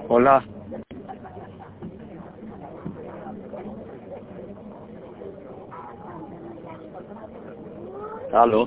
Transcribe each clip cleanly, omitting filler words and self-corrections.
Hola. Aló.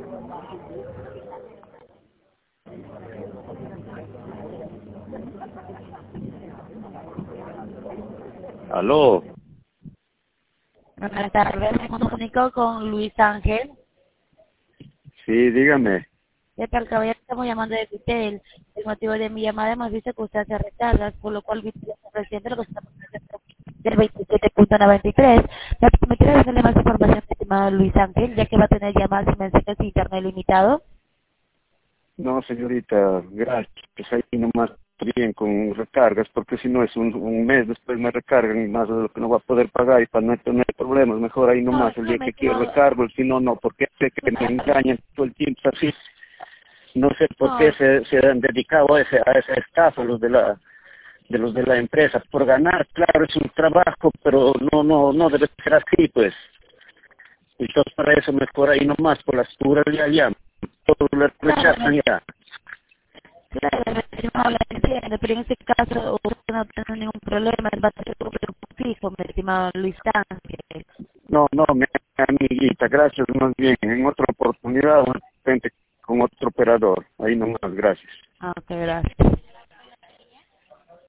Aló. Buenas tardes, me comunico con Luis Ángel. Sí, dígame. ¿Qué tal, caballero? Estamos llamando de Vitel. El motivo de mi llamada hemos visto que usted hace recargas, por lo cual Vitel está ofreciendo lo que estamos haciendo del 27.93. ¿Me permitirá darle más información, estimado Luis Ángel, ya que va a tener llamadas y mensajes de internet limitado? No, señorita, gracias. Pues ahí nomás bien con recargas, porque si no es un mes después me recargan y más de lo que no va a poder pagar y para no tener problemas, mejor ahí No, nomás el día no, mi que quiero estimado. recargo, si no, no, porque sé que me engañan todo el tiempo así. No sé por qué No, se han dedicado a esa estafa los de la empresa, por ganar, claro, es un trabajo, pero no debe ser así, pues. Entonces para eso mejor ahí nomás, por las puras ya, todo lo claro, rechazan ya. claro, mi estimado, la entiendo, pero en este caso usted no tiene ningún problema, va a tener un fijo, mi estimado Luis Ángel. No, mi amiguita, gracias más bien. En otra oportunidad, de repente con otro operador. Ahí nomás, gracias. Ah, ok, gracias.